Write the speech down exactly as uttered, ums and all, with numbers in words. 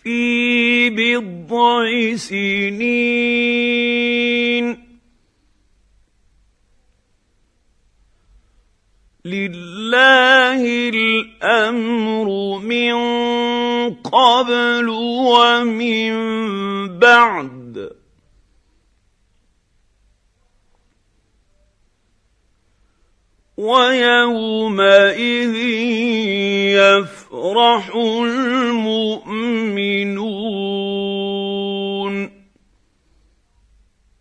في بضع سنين لله الامر من قبل ومن بعد ويومئذ يفرح